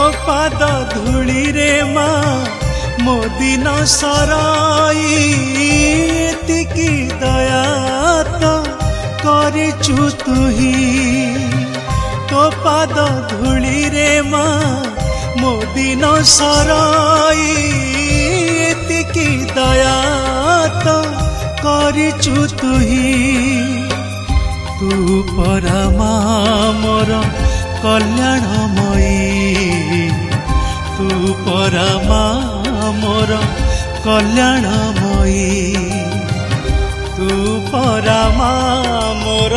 पाद धूली रे माँ मो दिन सराई एतिकी दया तो करिचु तुही तो पाद धूली रे माँ मो दिन सराई एतिकी दया तो करिचु तुही तू परमा मोर कल्याणमयी तू परमा मोर कल्याणमयी तू परमा मोर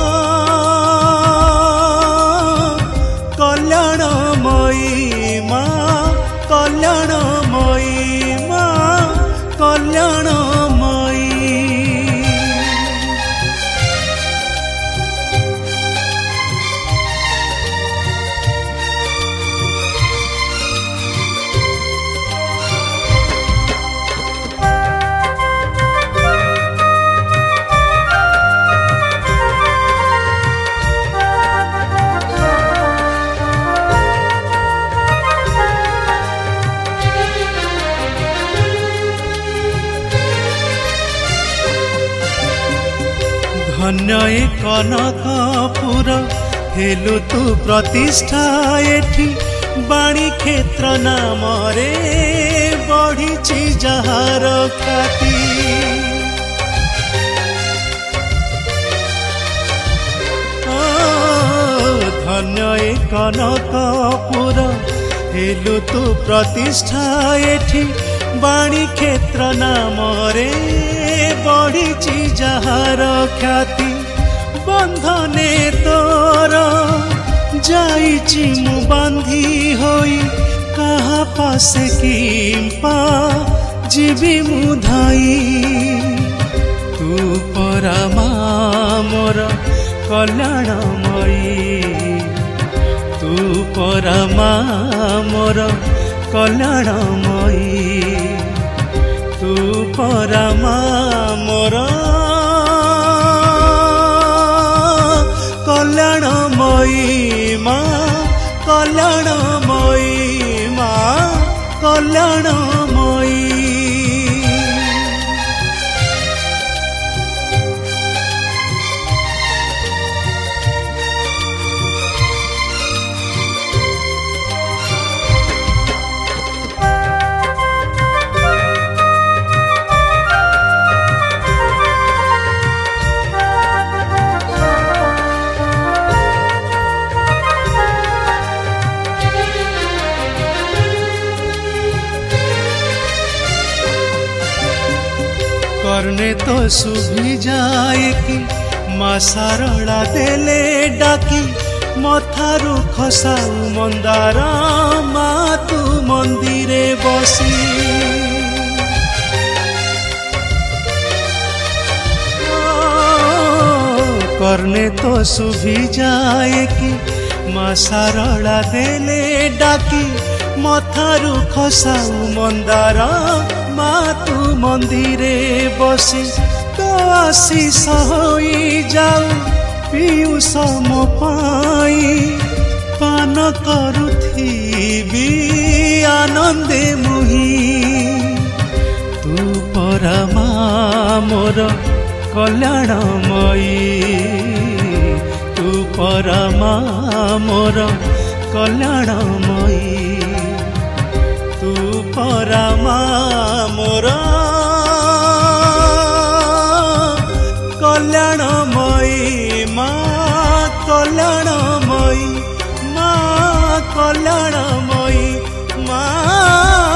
कल्याणमयी माँ कल्याणमयी माँ कल्याणमयी। धन्य ए कनकपुर हेलु तू प्रतिष्ठा एठी बाणी क्षेत्र नाम रे बढ़ी जहार ख्याति धन्य ए कनकपुर हेलु तू प्रतिष्ठा एठी बाणी क्षेत्र नाम रे बढ़ी जहार ख्याति बंधने तोर जाइछि मु बांधी होई कहा पासे किंपा जीवी मु धाई तू परमा मोर कल्याणमयी तू परमा मोर कल्याणमयी तू परमा मोर कल्याणमयी माँ कल्याणमयी माँ कल्याणमयी। करने तो सुभी जाए कि माँ सारला देले डाकी मथारू खसाऊ मंदार माँ तू मंदिरे बसी करने तो सुभी जाए कि माँ सारला देले डाकी मथारू खसाऊ मंदार माँ तू मंदिरे बसी तो आशीष होई जाऊ पीयूष मो पाई पान करुथिबी आनंदे मुही तू परमा मोर कल्याणमयी तू परमा मोर कल्याणमयी तू परमा मोर कल्याणमयी माँ कल्याणमयी माँ कल्याणमयी माँ